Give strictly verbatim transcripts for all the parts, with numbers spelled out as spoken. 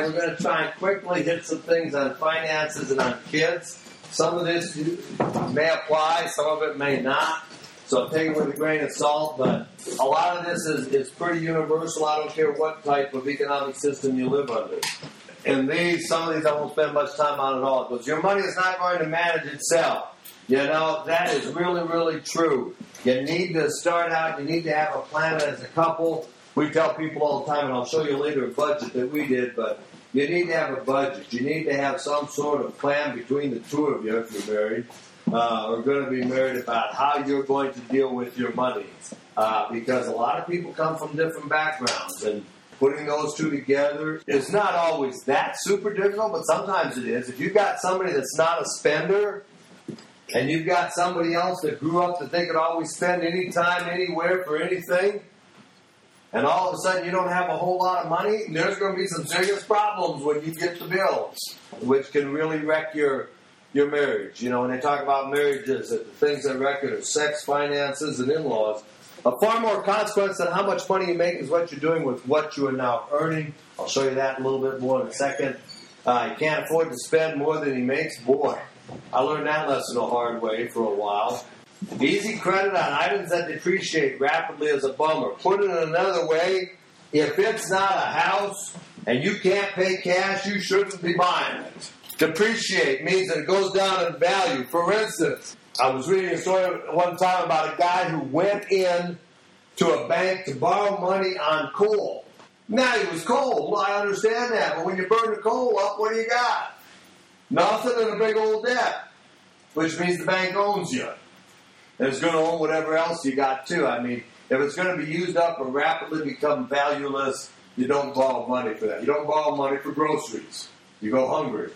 we're going to try and quickly hit some things on finances and on kids. Some of this may apply, some of it may not. So take it with a grain of salt, but a lot of this is, is pretty universal. I don't care what type of economic system you live under. And these, some of these I won't spend much time on at all. Because your money is not going to manage itself. You know, that is really, really true. You need to start out, you need to have a plan as a couple. We tell people all the time, and I'll show you later a budget that we did, but you need to have a budget. You need to have some sort of plan between the two of you if you're married. Uh, or going to be married about how you're going to deal with your money. Uh, because a lot of people come from different backgrounds, and putting those two together is not always that super difficult, but sometimes it is. If you've got somebody that's not a spender, and you've got somebody else that grew up that they could always spend any time, anywhere, for anything, and all of a sudden you don't have a whole lot of money, there's going to be some serious problems when you get the bills, which can really wreck your your marriage. You know, when they talk about marriages, that the things that wreck it are sex, finances, and in-laws. A far more consequence than how much money you make is what you're doing with what you are now earning. I'll show you that a little bit more in a second. Uh, you can't afford to spend more than he makes. Boy, I learned that lesson the hard way for a while. Easy credit on items that depreciate rapidly is a bummer. Put it another way, if it's not a house and you can't pay cash, you shouldn't be buying it. Depreciate means that it goes down in value. For instance, I was reading a story one time about a guy who went in to a bank to borrow money on coal. Now, he was cold. Well, I understand that. But when you burn the coal up, what do you got? Nothing and a big old debt, which means the bank owns you. And it's going to own whatever else you got, too. I mean, if it's going to be used up or rapidly become valueless, you don't borrow money for that. You don't borrow money for groceries. You go hungry.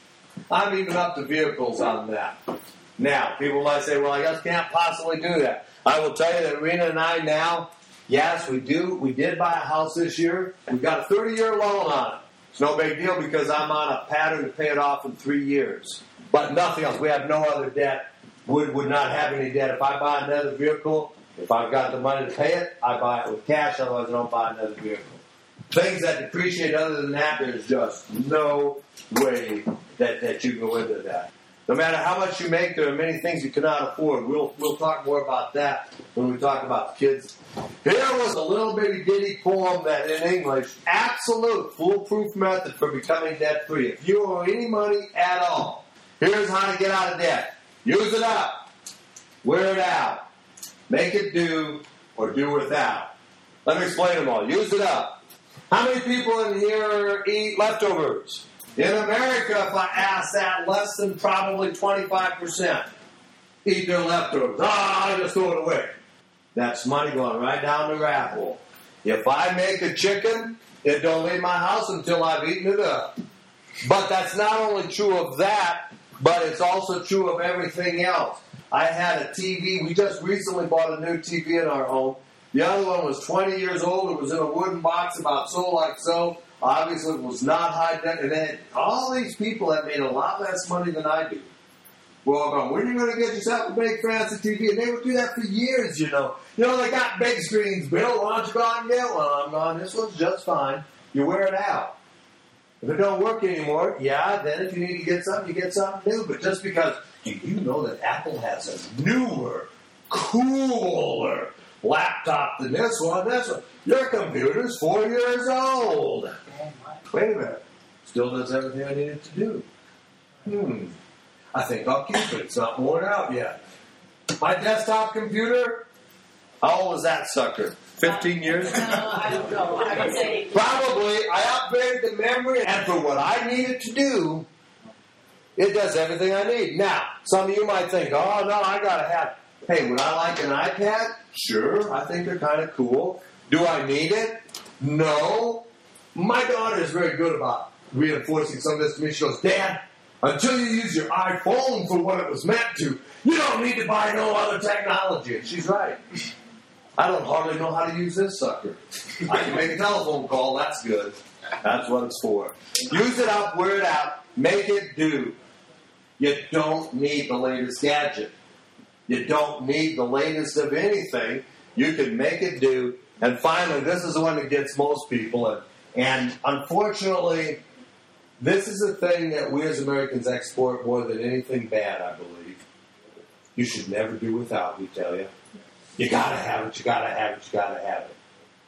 I'm even up to vehicles on that. Now, people might say, well, I just can't possibly do that. I will tell you that Rena and I now, yes, we do. We did buy a house this year. We've got a thirty-year loan on it. It's no big deal because I'm on a pattern to pay it off in three years. But nothing else. We have no other debt. Would would not have any debt. If I buy another vehicle, if I've got the money to pay it, I buy it with cash. Otherwise, I don't buy another vehicle. Things that depreciate other than that, there's just no way that, that you go into that. No matter how much you make, there are many things you cannot afford. We'll we'll talk more about that when we talk about kids. Here was a little bitty ditty poem that in English, absolute foolproof method for becoming debt-free. If you owe any money at all, here's how to get out of debt. Use it up. Wear it out. Make it do or do without. Let me explain them all. Use it up. How many people in here eat leftovers? In America, if I ask that, less than probably twenty-five percent eat their leftovers. Ah, I just throw it away. That's money going right down the rat hole. If I make a chicken, it don't leave my house until I've eaten it up. But that's not only true of that, but it's also true of everything else. I had a T V. We just recently bought a new T V in our home. The other one was twenty years old. It was in a wooden box about so like so. Obviously, it was not high debt. And then all these people have made a lot less money than I do. Well, going, when are you going to get yourself a big fancy T V? And they would do that for years, you know. You know, they got big screens. Bill, why don't you go out and get one? I'm going, this one's just fine. You wear it out. If it don't work anymore, yeah, then if you need to get something, you get something new. But just because, do you know that Apple has a newer, cooler laptop than this one? This one. Your computer's four years old. Wait a minute. Still does everything I need it to do. Hmm. I think I'll keep it. It's not worn out yet. My desktop computer, how old is that sucker? Fifteen years? No, I don't know. I would say Probably. I upgraded the memory, and for what I need it to do, it does everything I need. Now, some of you might think, oh, no, I got to have, hey, would I like an iPad? Sure, I think they're kind of cool. Do I need it? No. My daughter is very good about reinforcing some of this to me. She goes, Dad, until you use your iPhone for what it was meant to, you don't need to buy no other technology. And she's right. I don't hardly know how to use this sucker. I can make a telephone call. That's good. That's what it's for. Use it up, wear it out, make it do. You don't need the latest gadget. You don't need the latest of anything. You can make it do. And finally, this is the one that gets most people. And, and unfortunately, This is a thing that we as Americans export more than anything bad, I believe. You should never do without, we tell you. You gotta have it, you gotta have it, you gotta have it.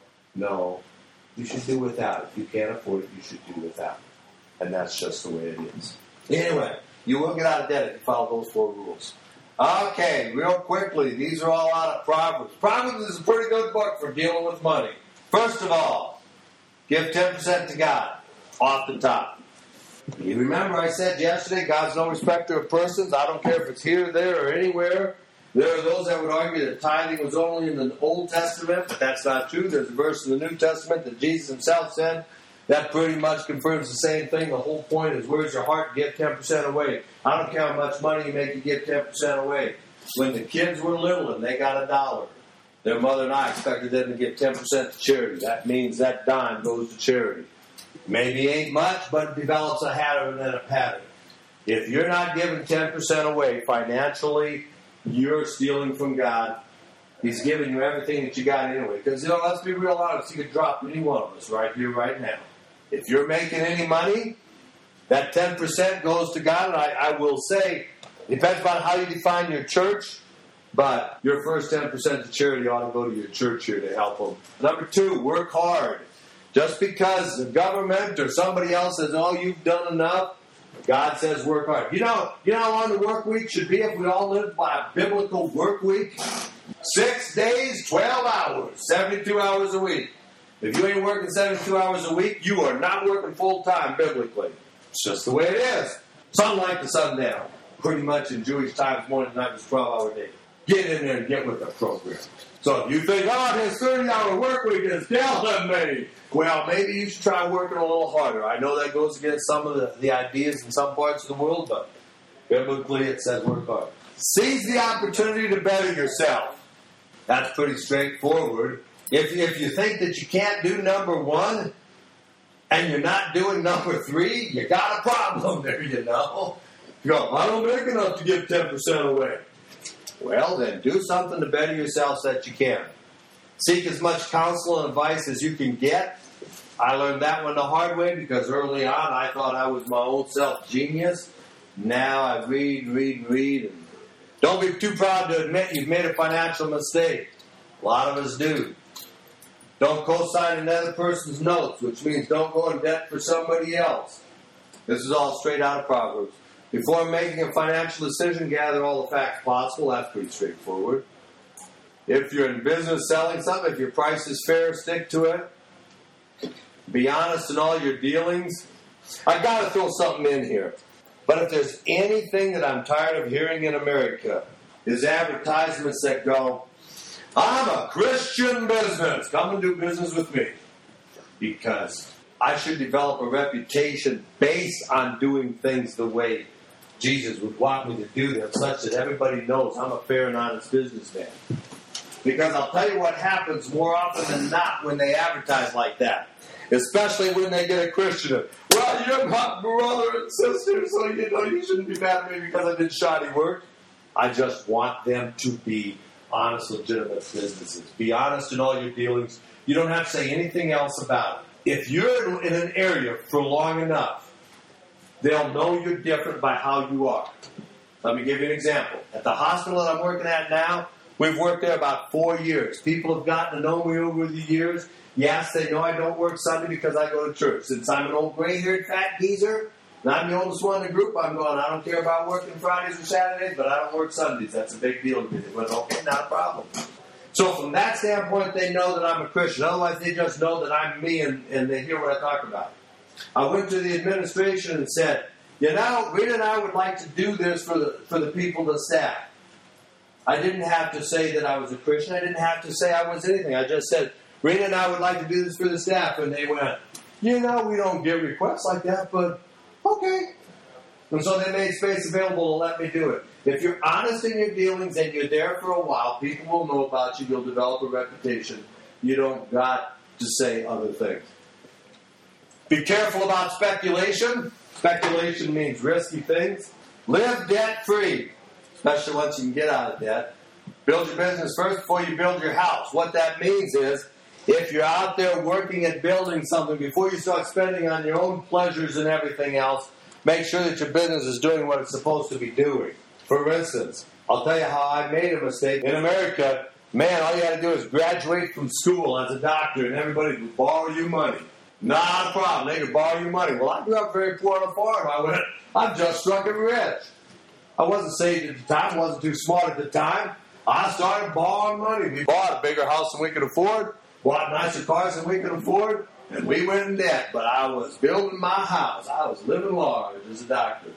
No, you should do without it. If you can't afford it, you should do without it. And that's just the way it is. Anyway, you will get out of debt if you follow those four rules. Okay, real quickly, these are all out of Proverbs. Proverbs is a pretty good book for dealing with money. First of all, give ten percent to God, off the top. You remember I said yesterday, God's no respecter of persons. I don't care if it's here, there, or anywhere. There are those that would argue that tithing was only in the Old Testament, but that's not true. There's a verse in the New Testament that Jesus himself said that pretty much confirms the same thing. The whole point is, where's your heart? Give ten percent away. I don't care how much money you make, you give ten percent away. When the kids were little and they got a dollar, their mother and I expected them to give ten percent to charity. That means that dime goes to charity. Maybe ain't much, but it develops a habit and a pattern. If you're not giving ten percent away financially, you're stealing from God. He's giving you everything that you got anyway. Because, you know, let's be real honest. He could drop any one of us right here, right now. If you're making any money, that ten percent goes to God. And I, I will say, it depends on how you define your church, but your first ten percent to charity ought to go to your church here to help them. Number two, work hard. Just because the government or somebody else says, oh, you've done enough, God says work hard. You know, you know how long the work week should be if we all lived by a biblical work week? Six days, twelve hours, seventy-two hours a week. If you ain't working seventy-two hours a week, you are not working full-time biblically. It's just the way it is. Sunlight to sundown. Pretty much in Jewish times, morning and night was twelve-hour day. Get in there and get with the program. So if you think, oh, this thirty-hour work week is killing me, well, maybe you should try working a little harder. I know that goes against some of the, the ideas in some parts of the world, but biblically it says work hard. Seize the opportunity to better yourself. That's pretty straightforward. If, if you think that you can't do number one and you're not doing number three, you got a problem there, you know. You go, I don't make enough to give ten percent away. Well, then do something to better yourself so that you can. Seek as much counsel and advice as you can get. I learned that one the hard way because early on I thought I was my own self-genius. Now I read, read, read. And don't be too proud to admit you've made a financial mistake. A lot of us do. Don't co-sign another person's notes, which means don't go in debt for somebody else. This is all straight out of Proverbs. Before making a financial decision, gather all the facts possible. That's pretty straightforward. If you're in business selling something, if your price is fair, stick to it. Be honest in all your dealings. I've got to throw something in here. But if there's anything that I'm tired of hearing in America, is advertisements that go, I'm a Christian business. Come and do business with me. Because I should develop a reputation based on doing things the way Jesus would want me to do them, such that everybody knows I'm a fair and honest businessman. Because I'll tell you what happens more often than not when they advertise like that. Especially when they get a Christian. Well, you're my brother and sister, so you know you shouldn't be mad at me because I did shoddy work. I just want them to be honest, legitimate businesses. Be honest in all your dealings. You don't have to say anything else about it. If you're in an area for long enough, they'll know you're different by how you are. Let me give you an example. At the hospital that I'm working at now, we've worked there about four years. People have gotten to know me over the years. Yes, they know I don't work Sunday because I go to church. Since I'm an old gray-haired fat geezer, and I'm the oldest one in the group, I'm going, I don't care about working Fridays or Saturdays, but I don't work Sundays. That's a big deal to me. They went, okay, not a problem. So from that standpoint, they know that I'm a Christian. Otherwise, they just know that I'm me and, and they hear what I talk about. I went to the administration and said, you know, Rita and I would like to do this for the for the people, the staff. I didn't have to say that I was a Christian. I didn't have to say I was anything. I just said, Rita and I would like to do this for the staff. And they went, you know, we don't get requests like that, but okay. And so they made space available to let me do it. If you're honest in your dealings and you're there for a while, people will know about you. You'll develop a reputation. You don't got to say other things. Be careful about speculation. Speculation means risky things. Live debt-free, especially once you can get out of debt. Build your business first before you build your house. What that means is, if you're out there working at building something, before you start spending on your own pleasures and everything else, make sure that your business is doing what it's supposed to be doing. For instance, I'll tell you how I made a mistake. In America, man, all you had to do is graduate from school as a doctor, and everybody would borrow you money. Not a problem. They could borrow you money. Well, I grew up very poor on a farm. I went, I'm just struck it rich. I wasn't saved at the time. Wasn't too smart at the time. I started borrowing money. We bought a bigger house than we could afford, bought nicer cars than we could afford, and we went in debt. But I was building my house. I was living large as a doctor.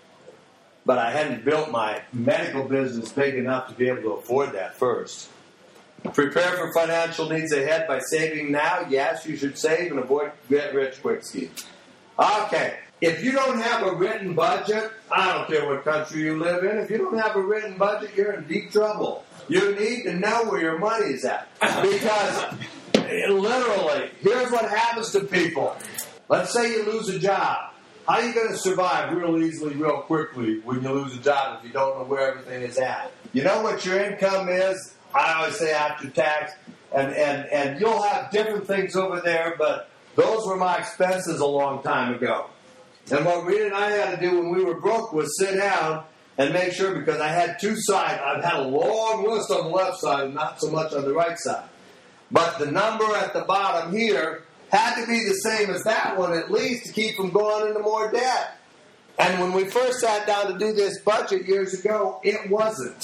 But I hadn't built my medical business big enough to be able to afford that first. Prepare for financial needs ahead by saving now. Yes, you should save and avoid get-rich-quick schemes. Okay. If you don't have a written budget, I don't care what country you live in, if you don't have a written budget, you're in deep trouble. You need to know where your money is at. Because, literally, here's what happens to people. Let's say you lose a job. How are you going to survive real easily, real quickly when you lose a job if you don't know where everything is at? You know what your income is? I always say after tax. And, and, and you'll have different things over there, but those were my expenses a long time ago. And what Rita and I had to do when we were broke was sit down and make sure, because I had two sides. I've had a long list on the left side and not so much on the right side. But the number at the bottom here had to be the same as that one at least to keep from going into more debt. And when we first sat down to do this budget years ago, it wasn't.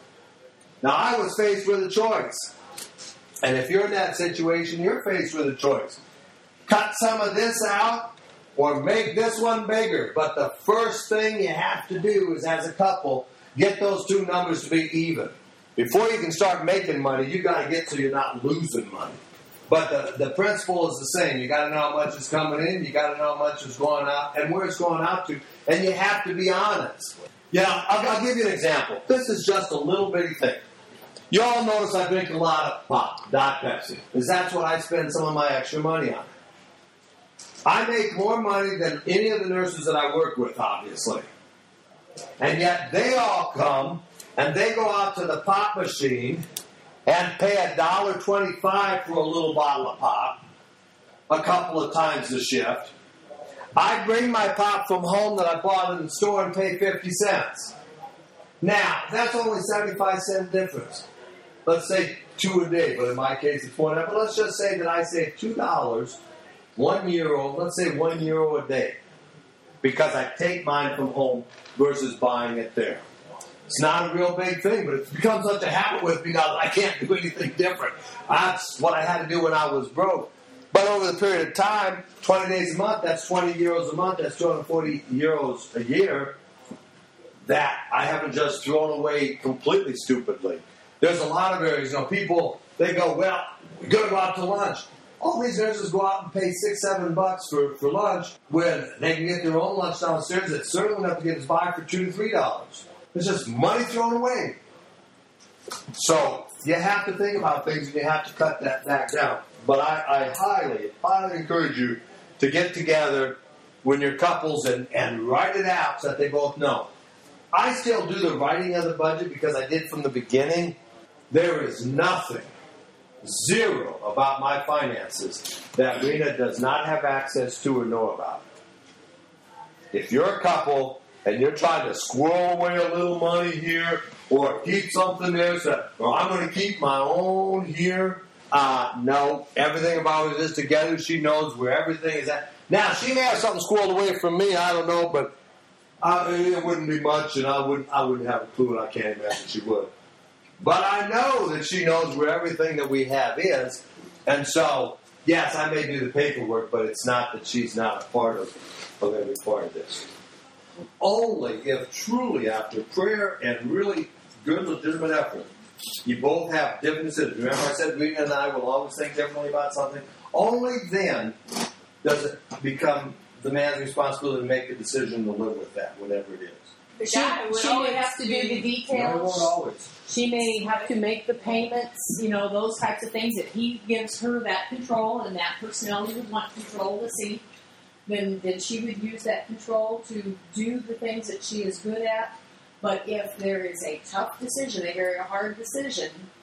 Now, I was faced with a choice. And if you're in that situation, you're faced with a choice. Cut some of this out, or make this one bigger. But the first thing you have to do is, as a couple, get those two numbers to be even. Before you can start making money, you got to get so you're not losing money. But the, the principle is the same. You got to know how much is coming in, you got to know how much is going out, and where it's going out to. And you have to be honest. Yeah, I'll, I'll give you an example. This is just a little bitty thing. You all notice I drink a lot of pop, Diet Pepsi, because that's what I spend some of my extra money on. I make more money than any of the nurses that I work with, obviously. And yet they all come and they go out to the pop machine and pay a dollar twenty-five for a little bottle of pop a couple of times a shift. I bring my pop from home that I bought in the store and pay fifty cents. Now, that's only seventy-five cent difference. Let's say two a day, but in my case it's one. But let's just say that I save two dollars. One euro, let's say one euro a day, because I take mine from home versus buying it there. It's not a real big thing, but it's become such a habit with me now that I can't do anything different. That's what I had to do when I was broke. But over the period of time, twenty days a month, that's twenty euros a month, that's two hundred forty euros a year, that I haven't just thrown away completely stupidly. There's a lot of areas, you know, people, they go, well, we're going to go out to lunch. All these nurses go out and pay six, seven bucks for, for lunch when they can get their own lunch downstairs that's certainly enough to get us by for two to three dollars. It's just money thrown away. So you have to think about things and you have to cut that back down. But I, I highly, highly encourage you to get together when you're couples and, and write it out so that they both know. I still do the writing of the budget because I did from the beginning. There is nothing, zero about my finances that Rena does not have access to or know about. If you're a couple and you're trying to squirrel away a little money here or keep something there, so, well, I'm going to keep my own here. Uh, no, everything about it is together. She knows where everything is at. Now, she may have something squirreled away from me. I don't know, but I, it wouldn't be much, and I wouldn't, I wouldn't have a clue, and I can't imagine she would. But I know that she knows where everything that we have is. And so, yes, I may do the paperwork, but it's not that she's not a part of, of every part of this. Only if truly after prayer and really good legitimate effort, you both have different decisions. Remember I said Rena and I will always think differently about something? Only then does it become the man's responsibility to make a decision to live with that, whatever it is. The She, guy would she may always have to do the No, it won't details. always. She may have to make the payments, you know, those types of things. If he gives her that control and that personality would want control to see, then, then she would use that control to do the things that she is good at. But if there is a tough decision, a very hard decision,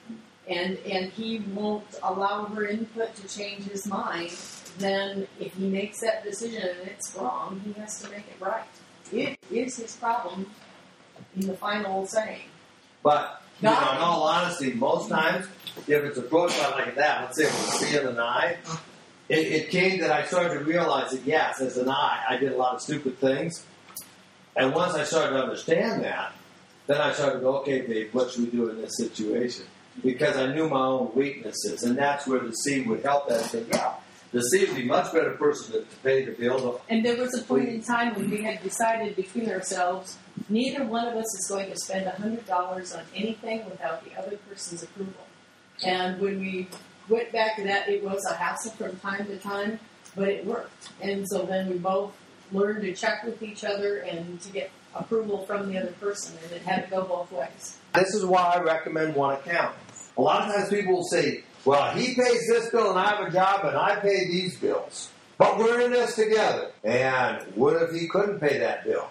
and and he won't allow her input to change his mind, then if he makes that decision and it's wrong, he has to make it right. It is his problem in the final saying. But, you know, in all honesty, most times, if it's approached like that, let's say it was a C and an I, it, it came that I started to realize that, yes, as an I, I did a lot of stupid things. And once I started to understand that, then I started to go, okay, babe, what should we do in this situation? Because I knew my own weaknesses, and that's where the C would help that. Say, yeah, the C would be a much better person to, to pay the bill. And there was a point in time when we had decided between ourselves, neither one of us is going to spend one hundred dollars on anything without the other person's approval. And when we went back to that, it was a hassle from time to time, but it worked. And so then we both learned to check with each other and to get approval from the other person, and it had to go both ways. This is why I recommend one account. A lot of times people will say, well, he pays this bill and I have a job and I pay these bills. But we're in this together. And what if he couldn't pay that bill?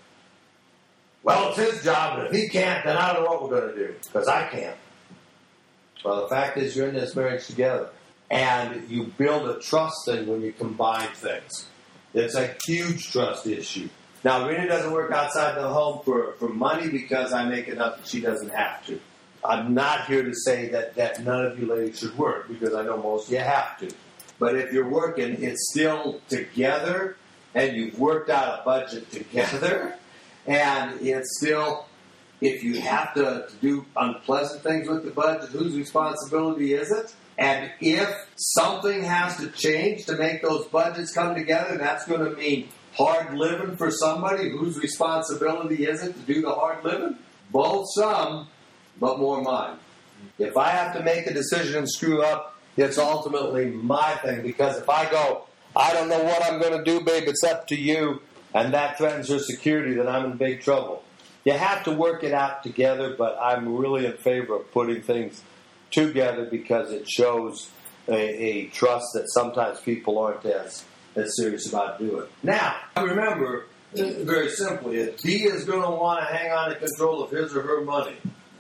Well, it's his job, and if he can't, then I don't know what we're going to do, because I can't. Well, the fact is you're in this marriage together. And you build a trust thing when you combine things. It's a huge trust issue. Now, Rena doesn't work outside the home for, for money because I make enough that she doesn't have to. I'm not here to say that, that none of you ladies should work, because I know most of you have to. But if you're working, it's still together, and you've worked out a budget together, and it's still, if you have to, to do unpleasant things with the budget, whose responsibility is it? And if something has to change to make those budgets come together, that's going to mean hard living for somebody. Whose responsibility is it to do the hard living? Both some, but more mine. If I have to make a decision and screw up, it's ultimately my thing. Because if I go, I don't know what I'm going to do, babe, it's up to you, and that threatens her security, then I'm in big trouble. You have to work it out together, but I'm really in favor of putting things together because it shows a, a trust that sometimes people aren't as, as serious about doing. Now, remember, very simply, if he is going to want to hang on to control of his or her money,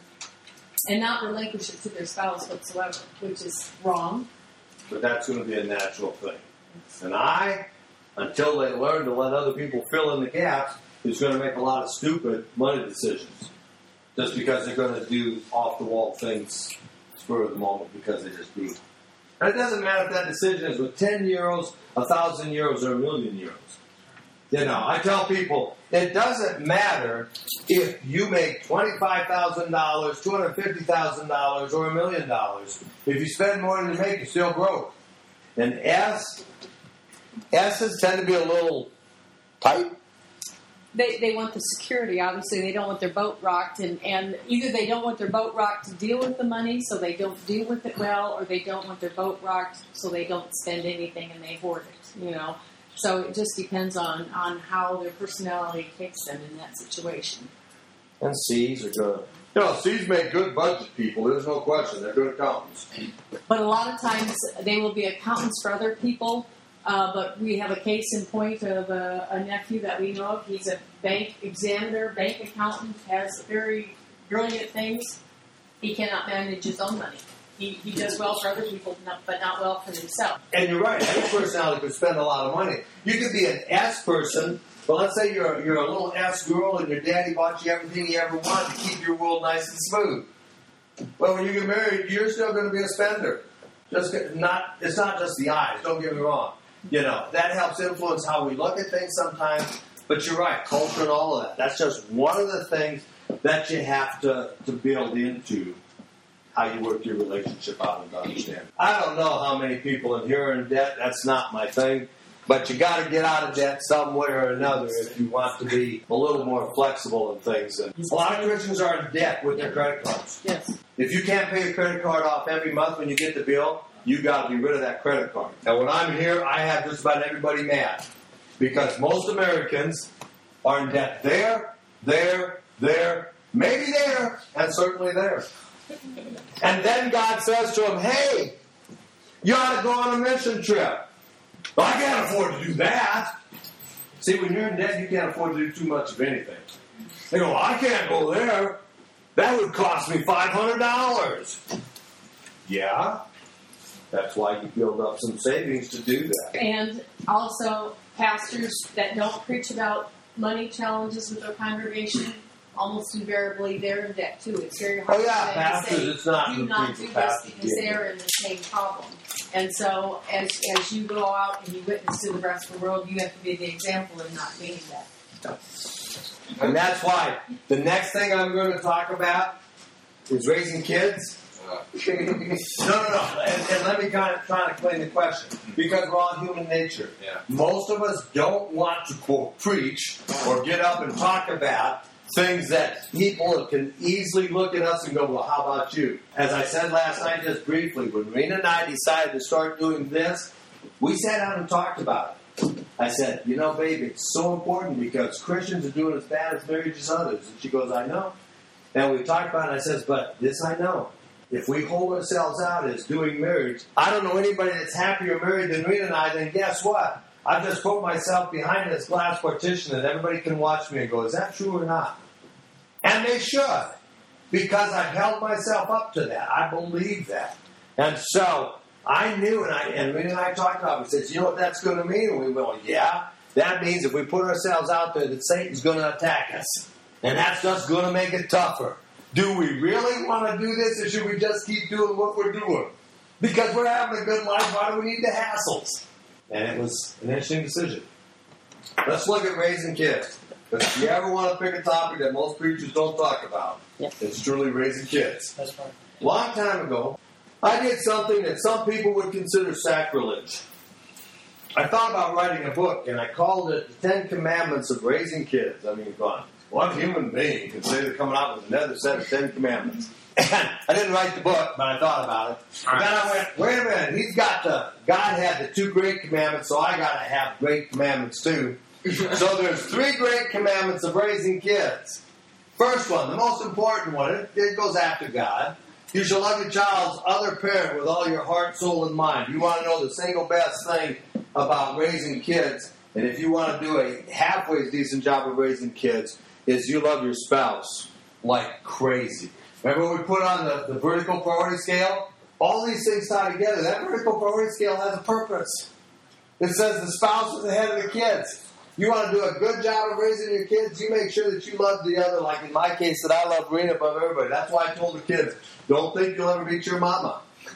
and not relinquish it to their spouse whatsoever, which is wrong. But that's going to be a natural thing. And I, until they learn to let other people fill in the gaps, is going to make a lot of stupid money decisions. Just because they're going to do off-the-wall things spur of the moment because they just do. And it doesn't matter if that decision is with ten euros, one thousand euros, or a million euros. You know, I tell people, it doesn't matter if you make twenty-five thousand dollars, two hundred fifty thousand dollars, or a million dollars. If you spend more than you make, you're still broke. And S, S's tend to be a little tight. They they want the security, obviously. They don't want their boat rocked. And, and either they don't want their boat rocked to deal with the money, so they don't deal with it well, or they don't want their boat rocked, so they don't spend anything and they hoard it, you know. So it just depends on, on how their personality takes them in that situation. And C's are good. You know, C's make good budget people. There's no question. They're good accountants. But a lot of times they will be accountants for other people. Uh, but we have a case in point of a, a nephew that we know of. He's a bank examiner, bank accountant, has very brilliant things. He cannot manage his own money. He, he does well for other people, but not well for himself. And you're right. Any personality could spend a lot of money. You could be an S person, but let's say you're you're a little S girl and your daddy bought you everything you ever wanted to keep your world nice and smooth. Well, when you get married, you're still going to be a spender. Just not. It's not just the eyes. Don't get me wrong. You know, that helps influence how we look at things sometimes. But you're right. Culture and all of that. That's just one of the things that you have to, to build into how you work your relationship out and understand. I don't know how many people in here are in debt. That's not my thing. But you got to get out of debt some way or another if you want to be a little more flexible in things. And a lot of Christians are in debt with their credit cards. Yes. If you can't pay your credit card off every month when you get the bill, you got to be rid of that credit card. And when I'm here, I have just about everybody mad. Because most Americans are in debt there, there, there, maybe there, and certainly there. And then God says to them, hey, you ought to go on a mission trip. Well, I can't afford to do that. See, when you're in debt, you can't afford to do too much of anything. They go, well, I can't go there. That would cost me five hundred dollars. Yeah. That's why you build up some savings to do that. And also, pastors that don't preach about money challenges with their congregation, almost invariably they're in debt too. It's very hard Oh yeah, for them pastors, to say, it's not do the not people do this pastors because get. they're in the same problem. And so, as as you go out and you witness to the rest of the world, you have to be the example of not being that. And that's why the next thing I'm going to talk about is raising kids. no, no, no. And, and let me kind of try to explain the question. Because we're all human nature. Yeah. Most of us don't want to, quote, preach or get up and talk about things that people can easily look at us and go, well, how about you? As I said last night just briefly, when Rena and I decided to start doing this, we sat down and talked about it. I said, you know, babe, it's so important because Christians are doing as bad as marriage as others. And she goes, I know. And we talked about it, and I says, but this I know. If we hold ourselves out as doing marriage, I don't know anybody that's happier married than Rena and I, then guess what? I've just put myself behind this glass partition and everybody can watch me and go, is that true or not? And they should. Because I've held myself up to that. I believe that. And so, I knew, and I and Rena and I talked about it. We said, you know what that's going to mean? And we went, yeah. That means if we put ourselves out there, that Satan's going to attack us. And that's just going to make it tougher. Do we really want to do this, or should we just keep doing what we're doing? Because we're having a good life, why do we need the hassles? And it was an interesting decision. Let's look at raising kids. If you ever want to pick a topic that most preachers don't talk about, Yeah. it's truly raising kids. That's right. A long time ago, I did something that some people would consider sacrilege. I thought about writing a book, and I called it The Ten Commandments of Raising Kids. I mean, God, what human being can say they're coming out with another set of Ten Commandments? And I didn't write the book, but I thought about it. And then I went, wait a minute, he's got the, God had the two great commandments, so I got to have great commandments too. So there's three great commandments of raising kids. First one, the most important one, it, it goes after God. You shall love your child's other parent with all your heart, soul, and mind. You want to know the single best thing about raising kids, and if you want to do a halfway decent job of raising kids, is you love your spouse like crazy. Remember what we put on the, the vertical priority scale? All these things tie together. That vertical priority scale has a purpose. It says the spouse is the head of the kids. You want to do a good job of raising your kids, you make sure that you love the other, like in my case, that I love Rena above everybody. That's why I told the kids, don't think you'll ever beat your mama.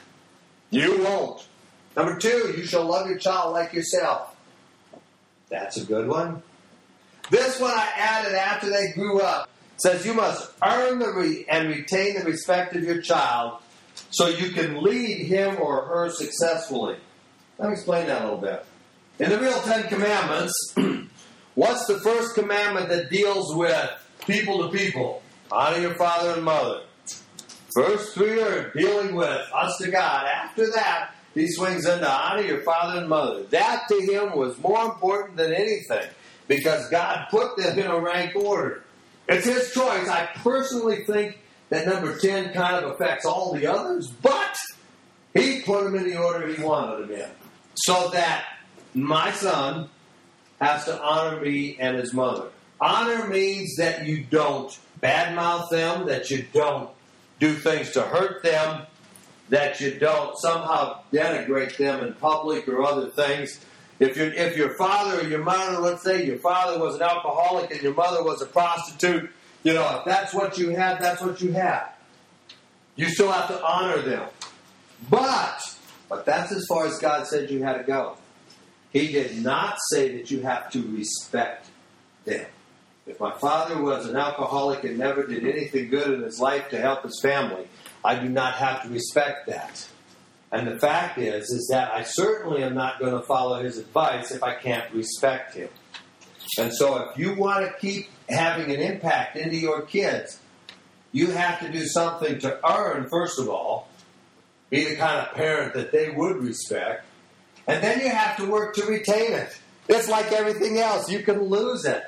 You won't. Number two, you shall love your child like yourself. That's a good one. This one I added after they grew up. It says you must earn the re- and retain the respect of your child so you can lead him or her successfully. Let me explain that a little bit. In the real Ten Commandments, what's the first commandment that deals with people to people? Honor your father and mother. First three are dealing with us to God. After that, he swings into honor your father and mother. That to him was more important than anything because God put them in a rank order. It's his choice. I personally think that number ten kind of affects all the others, but he put them in the order he wanted them in. So that my son has to honor me and his mother. Honor means that you don't badmouth them, that you don't do things to hurt them, that you don't somehow denigrate them in public or other things. If your if your father or your mother, let's say your father was an alcoholic and your mother was a prostitute, you know, if that's what you had, that's what you had. You still have to honor them. But, but that's as far as God said you had to go. He did not say that you have to respect them. If my father was an alcoholic and never did anything good in his life to help his family, I do not have to respect that. And the fact is, is that I certainly am not going to follow his advice if I can't respect him. And so if you want to keep having an impact into your kids, you have to do something to earn, first of all, be the kind of parent that they would respect. And then you have to work to retain it. It's like everything else. You can lose it.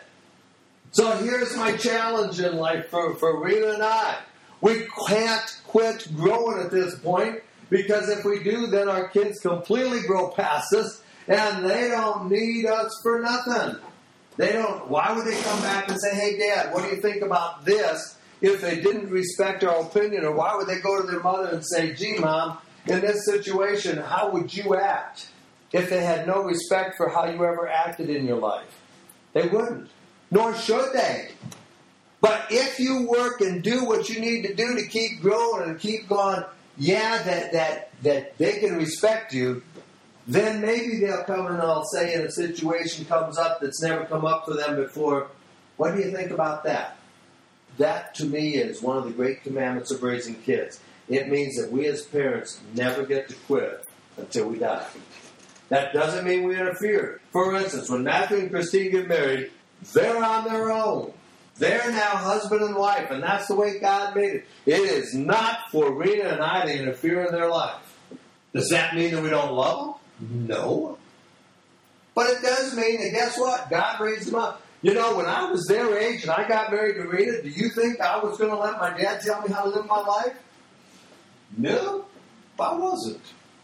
So here's my challenge in life for, for Rena and I. We can't quit growing at this point because if we do, then our kids completely grow past us and they don't need us for nothing. They don't. Why would they come back and say, hey, Dad, what do you think about this if they didn't respect our opinion? Or why would they go to their mother and say, gee, Mom, in this situation, how would you act if they had no respect for how you ever acted in your life? They wouldn't. Nor should they. But if you work and do what you need to do to keep growing and keep going, yeah, that that that they can respect you, then maybe they'll come and they'll say in a situation comes up that's never come up for them before, what do you think about that? That, to me, is one of the great commandments of raising kids. It means that we as parents never get to quit until we die. That doesn't mean we interfere. For instance, when Matthew and Christine get married, they're on their own. They're now husband and wife, and that's the way God made it. It is not for Rena and I to interfere in their life. Does that mean that we don't love them? No. But it does mean that, guess what? God raised them up. You know, when I was their age and I got married to Rena, do you think I was going to let my dad tell me how to live my life? No, I wasn't.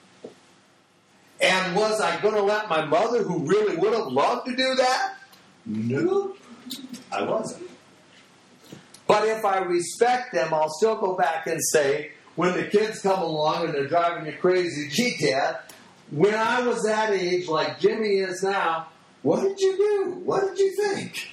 And was I going to let my mother, who really would have loved to do that? No, I wasn't. But if I respect them, I'll still go back and say, when the kids come along and they're driving you crazy, gee, Dad, when I was that age, like Jimmy is now, what did you do? What did you think?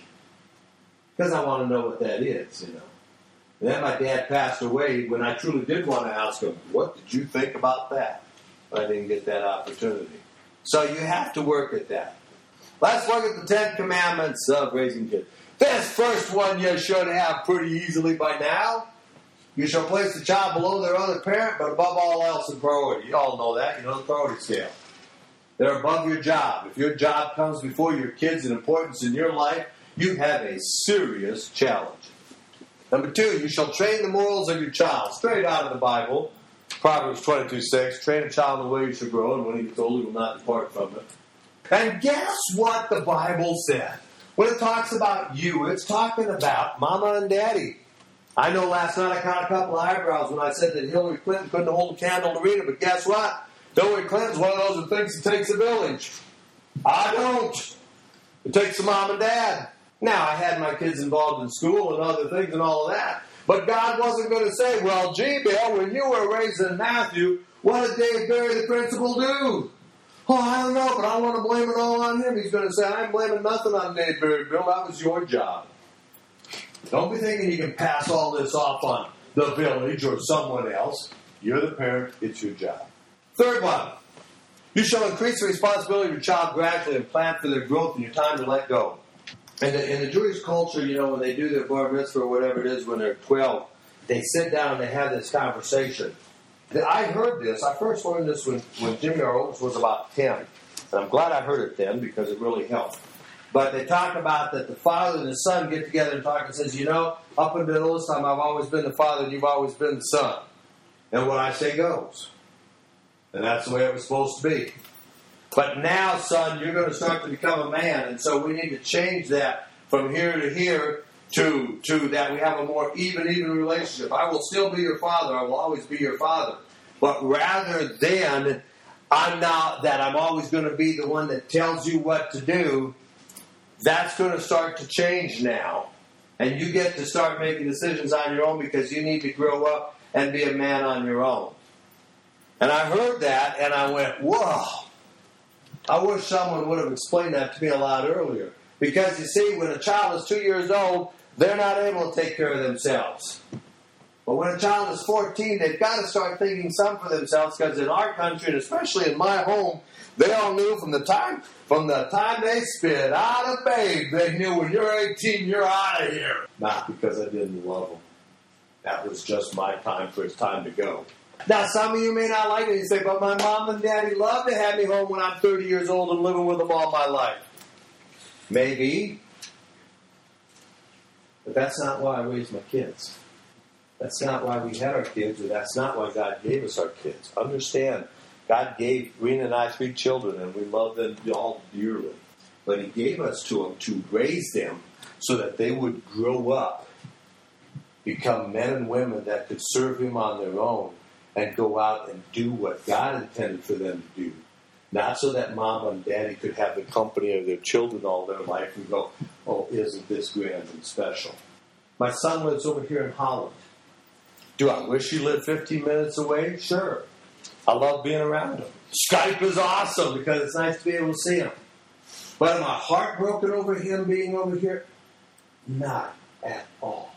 Because I want to know what that is, you know. And then my dad passed away when I truly did want to ask him, what did you think about that? But I didn't get that opportunity. So you have to work at that. Let's look at the Ten Commandments of raising kids. This first one you should have pretty easily by now. You shall place the child below their other parent, but above all else in priority. You all know that. You know the priority scale. They're above your job. If your job comes before your kids in importance in your life, you have a serious challenge. Number two, you shall train the morals of your child. Straight out of the Bible. Proverbs twenty-two six. Train a child in the way he should grow, and when he gets old, he will not depart from it. And guess what the Bible said? When it talks about you, it's talking about Mama and Daddy. I know last night I caught a couple of eyebrows when I said that Hillary Clinton couldn't hold a candle to Rita, but guess what? Hillary Clinton's one of those that thinks it takes a village. I don't. It takes a mom and dad. Now, I had my kids involved in school and other things and all of that, but God wasn't going to say, well, gee, Bill, when you were raising Matthew, what did Dave Barry, the principal, do? Oh, I don't know, but I want to blame it all on him. He's going to say, I'm blaming nothing on Dave Barry, Bill. That was your job. Don't be thinking you can pass all this off on the village or someone else. You're the parent. It's your job. Third one. You shall increase the responsibility of your child gradually and plan for their growth in your time to let go. And in the Jewish culture, you know, when they do their bar mitzvah or whatever it is when they're twelve, they sit down and they have this conversation. I heard this. I first learned this when, when Jimmy our oldest was about ten. And I'm glad I heard it then because it really helped. But they talk about that the father and the son get together and talk and says, you know, up until this time I've always been the father and you've always been the son. And what I say goes. And that's the way it was supposed to be. But now, son, you're going to start to become a man. And so we need to change that from here to here to, to that we have a more even, even relationship. I will still be your father. I will always be your father. But rather than I'm not that I'm always going to be the one that tells you what to do, that's going to start to change now. And you get to start making decisions on your own because you need to grow up and be a man on your own. And I heard that, and I went, whoa. I wish someone would have explained that to me a lot earlier. Because, you see, when a child is two years old, they're not able to take care of themselves. But when a child is fourteen, they've got to start thinking some for themselves, because in our country, and especially in my home, they all knew from the time from the time they spit out a babe, they knew when you're eighteen, you're out of here. Not because I didn't love them. That was just my time for it's time to go. Now, some of you may not like it. You say, but my mom and daddy love to have me home when I'm thirty years old and living with them all my life. Maybe. But that's not why I raised my kids. That's not why we had our kids, or that's not why God gave us our kids. Understand, God gave Rena and I three children, and we love them all dearly. But He gave us to them to raise them so that they would grow up, become men and women that could serve Him on their own, and go out and do what God intended for them to do. Not so that mom and daddy could have the company of their children all their life and go, oh, isn't this grand and special? My son lives over here in Holland. Do I wish he lived fifteen minutes away? Sure. I love being around them. Skype is awesome because it's nice to be able to see them. But am I heartbroken over him being over here? Not at all.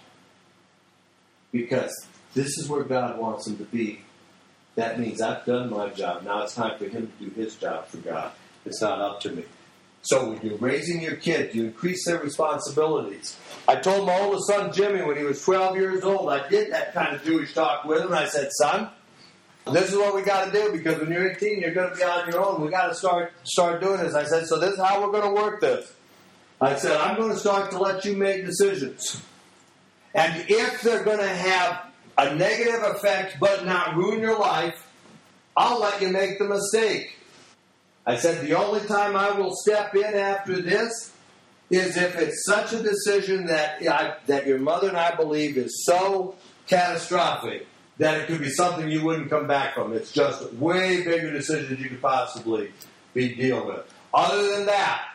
Because this is where God wants him to be. That means I've done my job. Now it's time for him to do his job for God. It's not up to me. So when you're raising your kid, you increase their responsibilities. I told my oldest son, Jimmy, when he was twelve years old, I did that kind of Jewish talk with him. I said, son, this is what we got to do because when you're eighteen, you're going to be on your own. We got to start start doing this. I said, so this is how we're going to work this. I said, I'm going to start to let you make decisions. And if they're going to have a negative effect but not ruin your life, I'll let you make the mistake. I said, the only time I will step in after this is if it's such a decision that I, that your mother and I believe is so catastrophic that it could be something you wouldn't come back from. It's just a way bigger decision than you could possibly be dealing with. Other than that,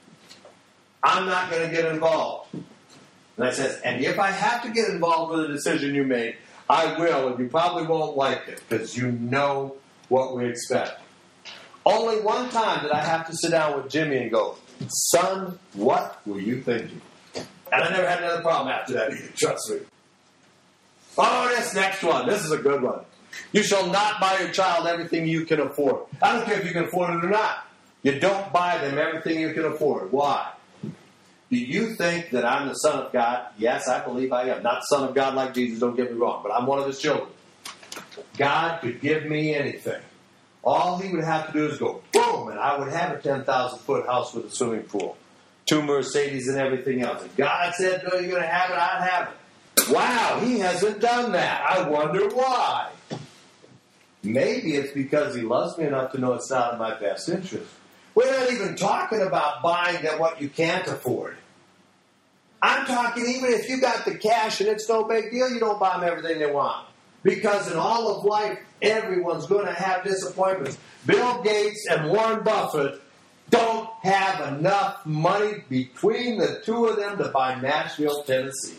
I'm not going to get involved. And I said, and if I have to get involved with a decision you made, I will, and you probably won't like it because you know what we expect. Only one time did I have to sit down with Jimmy and go, son, what were you thinking? And I never had another problem after that either, trust me. Oh, this next one. This is a good one. You shall not buy your child everything you can afford. I don't care if you can afford it or not. You don't buy them everything you can afford. Why? Do you think that I'm the Son of God? Yes, I believe I am. Not the Son of God like Jesus, don't get me wrong, but I'm one of his children. God could give me anything. All he would have to do is go, boom, and I would have a ten thousand foot house with a swimming pool, two Mercedes and everything else. If God said, no, you're going to have it, I'd have it. Wow, he hasn't done that. I wonder why. Maybe it's because he loves me enough to know it's not in my best interest. We're not even talking about buying them what you can't afford. I'm talking even if you got the cash and it's no big deal, you don't buy them everything they want. Because in all of life, everyone's going to have disappointments. Bill Gates and Warren Buffett don't have enough money between the two of them to buy Nashville, Tennessee.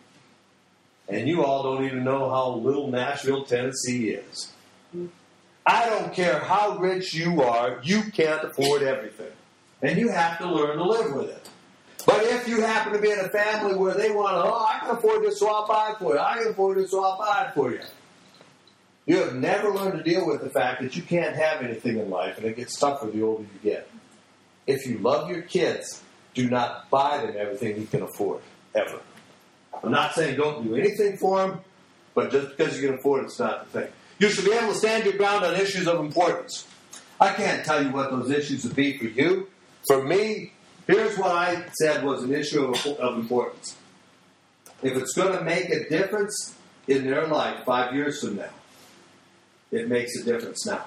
And you all don't even know how little Nashville, Tennessee is. I don't care how rich you are, you can't afford everything. And you have to learn to live with it. But if you happen to be in a family where they want to, oh, I can afford this, so I'll buy it for you. I can afford this, so I'll buy it for you. You have never learned to deal with the fact that you can't have anything in life, and it gets tougher the older you get. If you love your kids, do not buy them everything you can afford, ever. I'm not saying don't do anything for them, but just because you can afford it, it's not the thing. You should be able to stand your ground on issues of importance. I can't tell you what those issues would be for you. For me, here's what I said was an issue of, of importance. If it's going to make a difference in their life five years from now, it makes a difference now.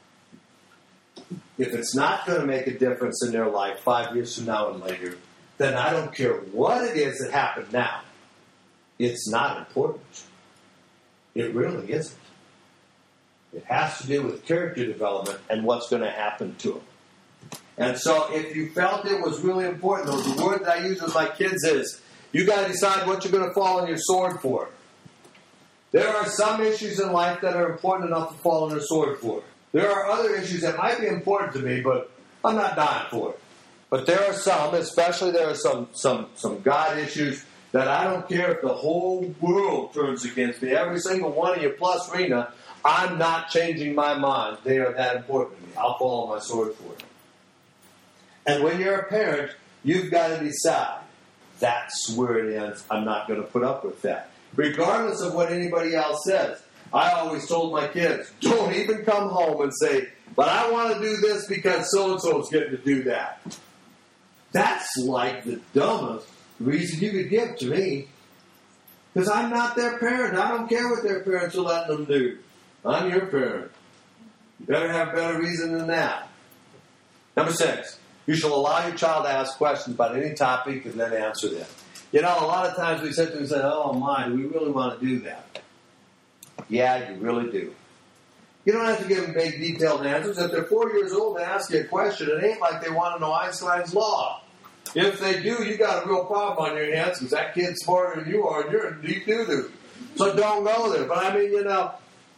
If it's not going to make a difference in their life five years from now and later, then I don't care what it is that happened now. It's not important. It really isn't. It has to do with character development and what's going to happen to them. And so if you felt it was really important, or the word that I use with my kids is, you got to decide what you're going to fall on your sword for. There are some issues in life that are important enough to fall on your sword for. There are other issues that might be important to me, but I'm not dying for it. But there are some, especially there are some, some, some God issues that I don't care if the whole world turns against me. Every single one of you plus Rena, I'm not changing my mind. They are that important to me. I'll fall on my sword for it. And when you're a parent, you've got to decide, that's where it ends. I'm not going to put up with that. Regardless of what anybody else says. I always told my kids, don't even come home and say, but I want to do this because so-and-so is getting to do that. That's like the dumbest reason you could give to me. Because I'm not their parent. I don't care what their parents are letting them do. I'm your parent. You better have a better reason than that. Number six, you shall allow your child to ask questions about any topic and then answer them. You know, a lot of times we sit there and say, oh my, do we really want to do that? Yeah, you really do. You don't have to give them big, detailed answers. If they're four years old and ask you a question, it ain't like they want to know Einstein's law. If they do, you got a real problem on your hands because that kid's smarter than you are and you're in deep doo-doo. So don't go there. But I mean, you know,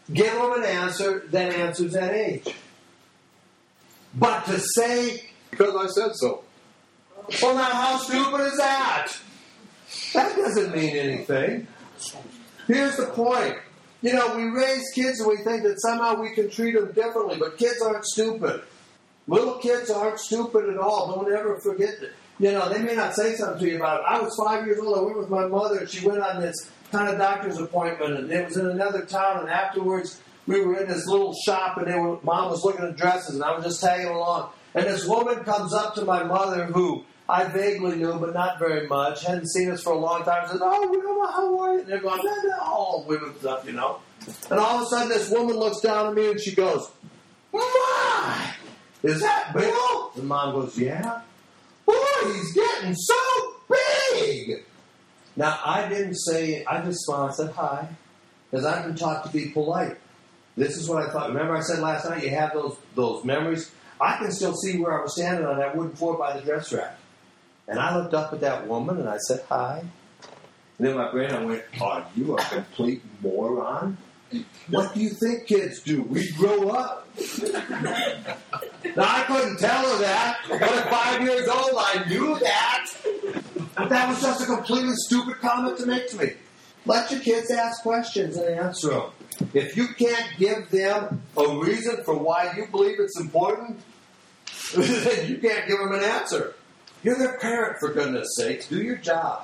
give them an answer that answers that age. But to say, because I said so. well, now how stupid is that? That doesn't mean anything. Here's the point. You know, we raise kids and we think that somehow we can treat them differently, but kids aren't stupid. Little kids aren't stupid at all. Don't ever forget that. You know, they may not say something to you about it. I was five years old. I went with my mother, and she went on this kind of doctor's appointment, and it was in another town, and afterwards we were in this little shop, and they were, Mom was looking at dresses, and I was just tagging along. And this woman comes up to my mother, who I vaguely knew, but not very much, hadn't seen us for a long time, says, "Oh, Wilma, how are you?" And they're going, "No, no, all women stuff, you know." And all of a sudden, this woman looks down at me, and she goes, "My, is that Bill?" And Mom goes, "Yeah." "Boy, he's getting so big." Now, I didn't say, I just smiled and said hi, because I've been taught to be polite. This is what I thought. Remember I said last night you have those those memories? I can still see where I was standing on that wooden floor by the dress rack. And I looked up at that woman and I said hi. And in my brain I went, "Are you a complete moron? What do you think kids do? We grow up." Now, I couldn't tell her that, but at five years old, I knew that. But that was just a completely stupid comment to make to me. Let your kids ask questions and answer them. If you can't give them a reason for why you believe it's important, then you can't give them an answer. You're their parent, for goodness sakes. Do your job.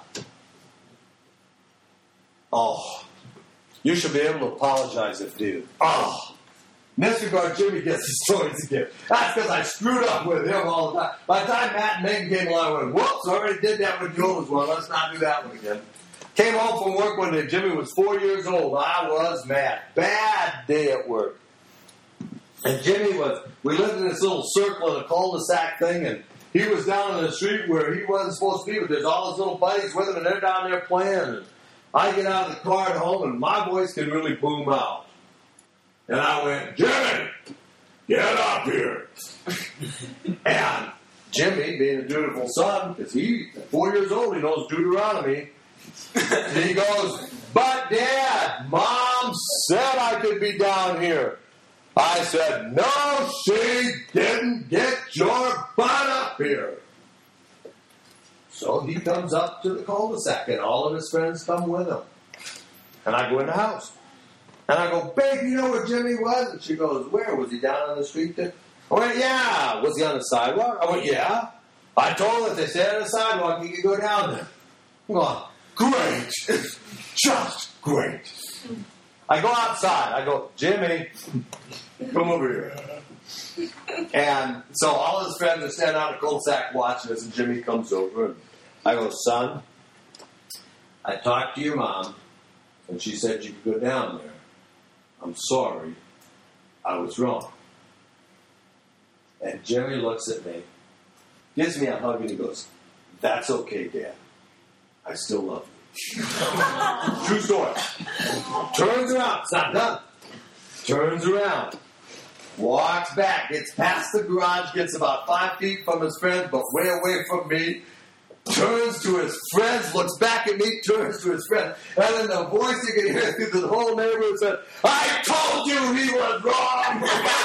Oh, you should be able to apologize if you. Oh. Mister Guard Jimmy gets his stories again. That's because I screwed up with him all the time. By the time Matt and Megan came along, I went, "Whoops, I already did that with Jules one. Let's not do that one again." Came home from work one day. Jimmy was four years old. I was mad. Bad day at work. And Jimmy was, we lived in this little circle in a cul-de-sac thing, and he was down in the street where he wasn't supposed to be, but there's all his little buddies with him, and they're down there playing. And I get out of the car at home, and my voice can really boom out. And I went, "Jimmy, get up here." And Jimmy, being a dutiful son, because he's four years old, he knows Deuteronomy. And he goes, "But Dad, Mom said I could be down here." I said, "No, she didn't. Get your butt up here." So he comes up to the cul-de-sac, and all of his friends come with him. And I go in the house. And I go, "Babe, you know where Jimmy was?" And she goes, "Where? Was he down on the street there?" I went, "Yeah." "Was he on the sidewalk?" I went, "Yeah." I told her if they stay on the sidewalk, you could go down there. I'm going, "Great." Just great. I go outside. I go, "Jimmy, come over here." And so all his friends are standing out in the cul-de-sac watching us, and Jimmy comes over. And I go, "Son, I talked to your mom, and she said you could go down there. I'm sorry, I was wrong." And Jerry looks at me, gives me a hug, and he goes, "That's okay, Dad. I still love you." True story. Turns around. It's not done. Turns around. Walks back. Gets past the garage. Gets about five feet from his friends, but way away from me. Turns to his friends, looks back at me, turns to his friends, and then the voice you can hear through the whole neighborhood said, "I told you he was wrong!"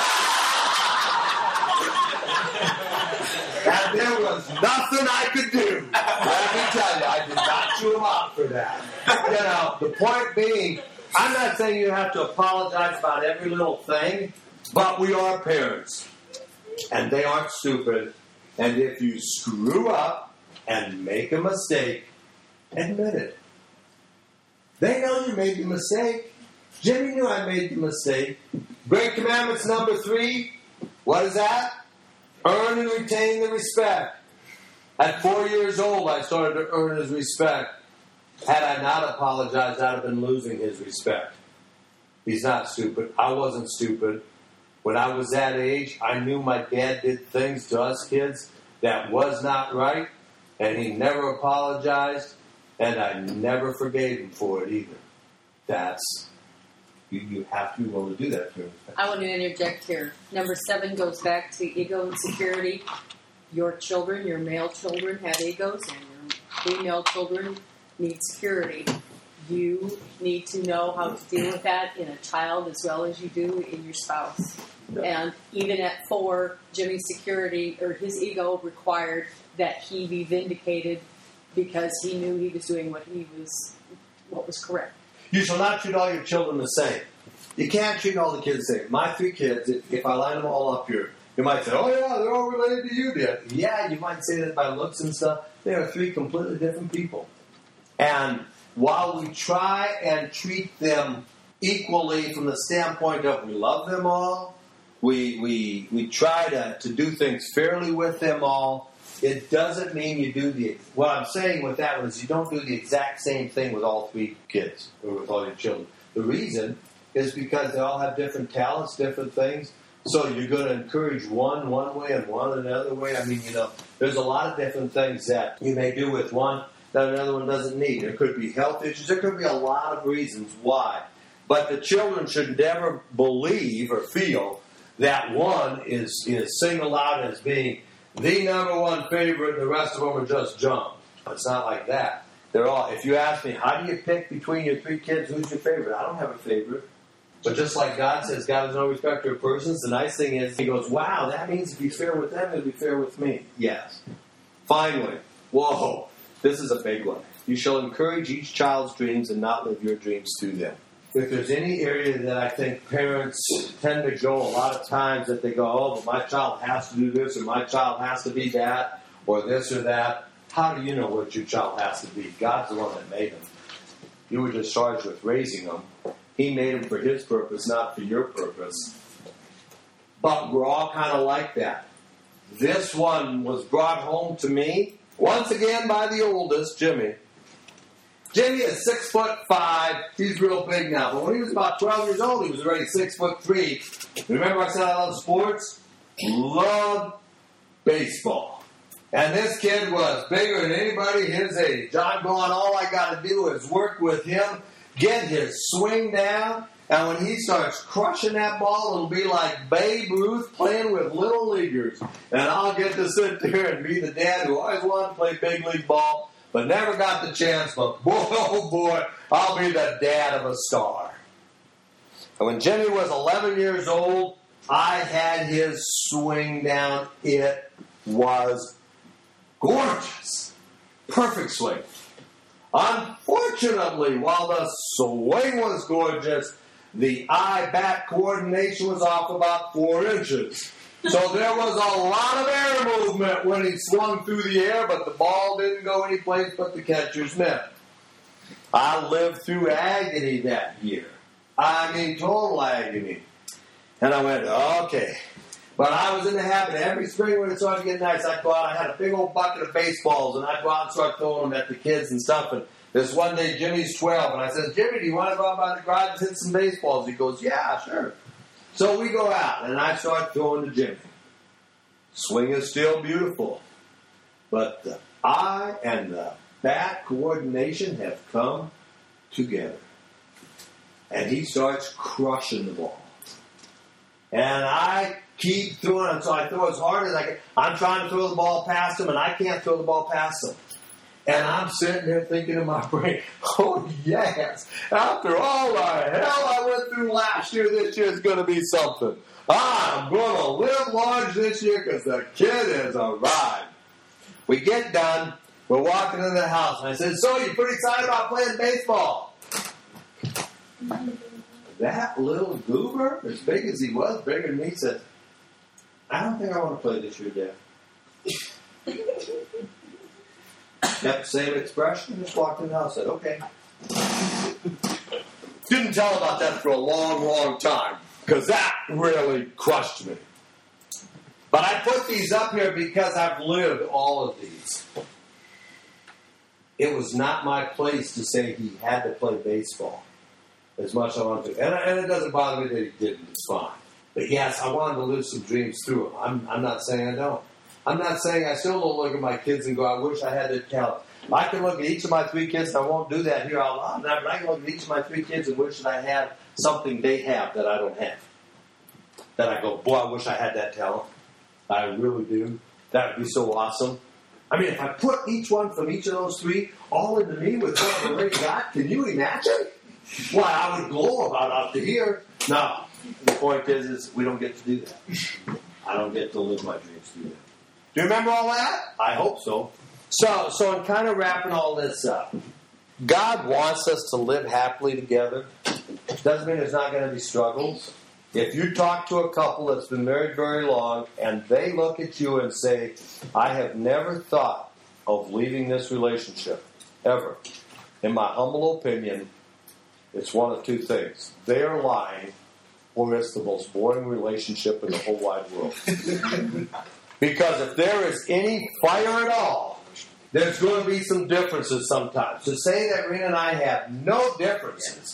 And there was nothing I could do. Let me tell you, I did not chew him out for that. You know, the point being, I'm not saying you have to apologize about every little thing, but we are parents. And they aren't stupid. And if you screw up, and make a mistake, admit it. They know you made the mistake. Jimmy knew I made the mistake. Great Commandments number three, what is that? Earn and retain the respect. At four years old, I started to earn his respect. Had I not apologized, I'd have been losing his respect. He's not stupid. I wasn't stupid. When I was that age, I knew my dad did things to us kids that was not right. And he never apologized, and I never forgave him for it either. That's, you, you have to be willing to do that for him. I want to interject here. Number seven goes back to ego and security. Your children, your male children have egos, and your female children need security. you need to know how to deal with that in a child as well as you do in your spouse. Yeah. And even at four, Jimmy's security or his ego required that he be vindicated because he knew he was doing what he was, what was correct. You shall not treat all your children the same. You can't treat all the kids the same. My three kids, if, if I line them all up here, you might say, oh yeah, they're all related to you, Dad. Yeah, you might say that by looks and stuff. They are three completely different people. And while we try and treat them equally from the standpoint of we love them all, we we we try to, to do things fairly with them all, it doesn't mean you do the... What I'm saying with that one is you don't do the exact same thing with all three kids or with all your children. The reason is because they all have different talents, different things. So you're going to encourage one one way and one another way. I mean, you know, there's a lot of different things that you may do with one that another one doesn't need. There could be health issues. There could be a lot of reasons why. But the children should never believe or feel that one is, is singled out as being the number one favorite and the rest of them are just junk. It's not like that. They're all, if you ask me, how do you pick between your three kids, who's your favorite? I don't have a favorite. But just like God says, God has no respect of persons, the nice thing is, he goes, wow, that means if he's fair with them, he'll be fair with me. Yes. Finally, whoa, this is a big one. You shall encourage each child's dreams and not live your dreams through them. If there's any area that I think parents tend to go a lot of times that they go, oh, but my child has to do this, or my child has to be that, or this or that, how do you know what your child has to be? God's the one that made them. You were just charged with raising them. He made them for his purpose, not for your purpose. But we're all kind of like that. This one was brought home to me, once again by the oldest, Jimmy. Jimmy is six foot five. He's real big now. But when he was about twelve years old, he was already six foot three. Remember I said I love sports? Loved baseball. And this kid was bigger than anybody his age. I'm going, all I got to do is work with him, get his swing down, and when he starts crushing that ball, it'll be like Babe Ruth playing with little leaguers. And I'll get to sit there and be the dad who always wanted to play big league ball, but never got the chance. But boy, oh boy, I'll be the dad of a star. And when Jimmy was eleven years old, I had his swing down. It was gorgeous. Perfect swing. Unfortunately, while the swing was gorgeous, the eye-bat coordination was off about four inches. So there was a lot of air movement when he swung through the air, but the ball didn't go any place but the catcher's mitt. I lived through agony that year. I mean, total agony. And I went, okay. But I was in the habit, every spring when it started to get nice, I'd go out, I had a big old bucket of baseballs, and I'd go out and start throwing them at the kids and stuff. And this one day, Jimmy's twelve, and I said, Jimmy, do you want to go out by the garage and hit some baseballs? He goes, yeah, sure. So we go out, and I start throwing to Jimmy. Swing is still beautiful, but the eye and the bat coordination have come together. And he starts crushing the ball. And I keep throwing it, so I throw as hard as I can. I'm trying to throw the ball past him, and I can't throw the ball past him. And I'm sitting there thinking in my brain, oh, yes, after all the hell I went through last year, this year is going to be something. I'm going to live large this year because the kid has arrived. We get done. We're walking into the house, and I said, so you pretty excited about playing baseball? That little goober, as big as he was, bigger than me, said, I don't think I want to play this year, Dad. Kept the same expression, just walked in the house, said, okay. Didn't tell about that for a long, long time, because that really crushed me. But I put these up here because I've lived all of these. It was not my place to say he had to play baseball as much as I wanted to. And, and it doesn't bother me that he didn't. It's fine. But yes, I wanted to live some dreams through them. I'm, I'm not saying I don't. I'm not saying I still don't look at my kids and go, I wish I had that talent. I can look at each of my three kids, and I won't do that here out loud, but I can look at each of my three kids and wish that I had something they have that I don't have. That I go, boy, I wish I had that talent. I really do. That would be so awesome. I mean, if I put each one from each of those three all into me with what I've already got, can you imagine? Why, I would glow about out to here. No, the point is, is we don't get to do that. I don't get to live my dreams through that. Do you remember all that? I hope so. So, so in kind of wrapping all this up, God wants us to live happily together. Doesn't mean there's not going to be struggles. If you talk to a couple that's been married very long and they look at you and say, I have never thought of leaving this relationship, ever. In my humble opinion, it's one of two things. They are lying, or it's the most boring relationship in the whole wide world. Because if there is any fire at all, there's going to be some differences sometimes. To say that Rena and I have no differences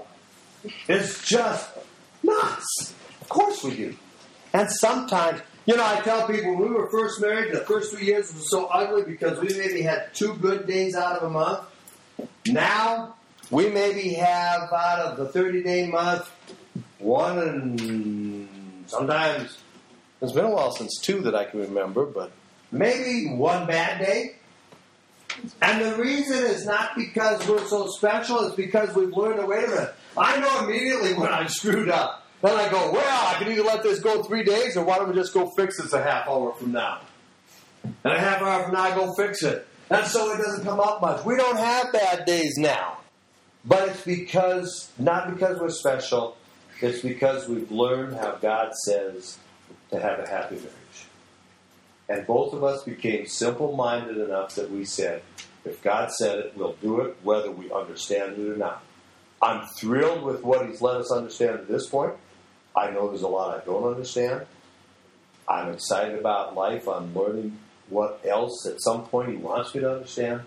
is just nuts. Of course we do. And sometimes, you know, I tell people when we were first married, the first three years was so ugly because we maybe had two good days out of a month. Now, we maybe have out of the thirty-day month, one and sometimes, it's been a while since two that I can remember, but maybe one bad day. And the reason is not because we're so special, it's because we've learned to wait a minute. I know immediately when I'm screwed up. Then I go, well, I can either let this go three days or why don't we just go fix this a half hour from now? And a half hour from now, I go fix it. And so it doesn't come up much. We don't have bad days now. But it's because, not because we're special, it's because we've learned how God says to have a happy marriage. And both of us became simple-minded enough that we said, if God said it, we'll do it, whether we understand it or not. I'm thrilled with what He's let us understand at this point. I know there's a lot I don't understand. I'm excited about life. I'm learning what else at some point He wants me to understand.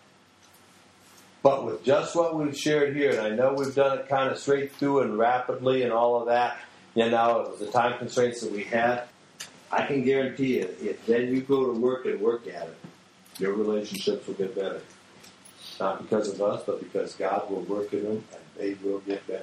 But with just what we've shared here, and I know we've done it kind of straight through and rapidly and all of that, you know, the time constraints that we had, I can guarantee you, if then you go to work and work at it, your relationships will get better. Not because of us, but because God will work in them and they will get better.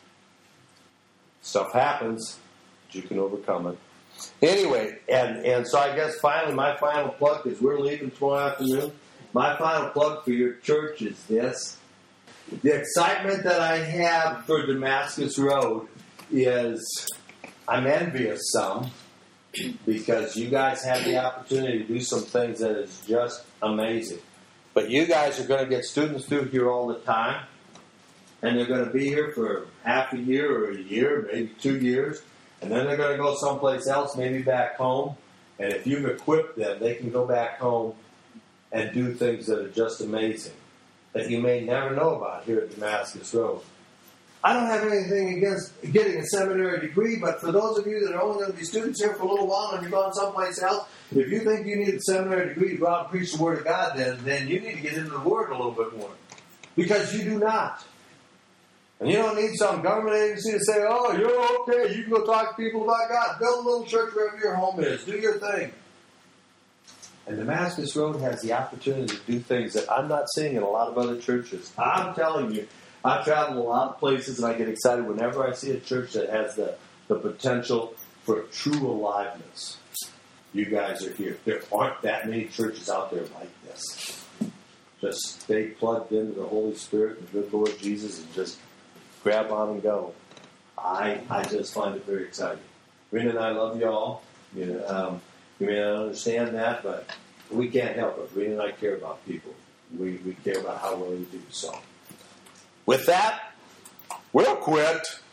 Stuff happens, but you can overcome it. Anyway, and, and so I guess finally my final plug is we're leaving tomorrow afternoon. My final plug for your church is this. The excitement that I have for Damascus Road is, I'm envious some, because you guys have the opportunity to do some things that is just amazing. But you guys are going to get students through here all the time, and they're going to be here for half a year or a year, maybe two years, and then they're going to go someplace else, maybe back home. And if you've equipped them, they can go back home and do things that are just amazing that you may never know about here at Damascus Road. I don't have anything against getting a seminary degree, but for those of you that are only going to be students here for a little while and you're going someplace else, if you think you need a seminary degree to go out and preach the Word of God, then, then you need to get into the Word a little bit more. Because you do not. And you don't need some government agency to say, oh, you're okay, you can go talk to people about God. Build a little church wherever your home is. Do your thing. And Damascus Road has the opportunity to do things that I'm not seeing in a lot of other churches. I'm telling you, I travel a lot of places and I get excited whenever I see a church that has the, the potential for true aliveness. You guys are here. There aren't that many churches out there like this. Just stay plugged into the Holy Spirit and the good Lord Jesus and just grab on and go. I I just find it very exciting. Rena and I love you all. You know, um, you may not understand that, but we can't help it. Rena and I care about people. We, we care about how well you do so. With that, we'll quit.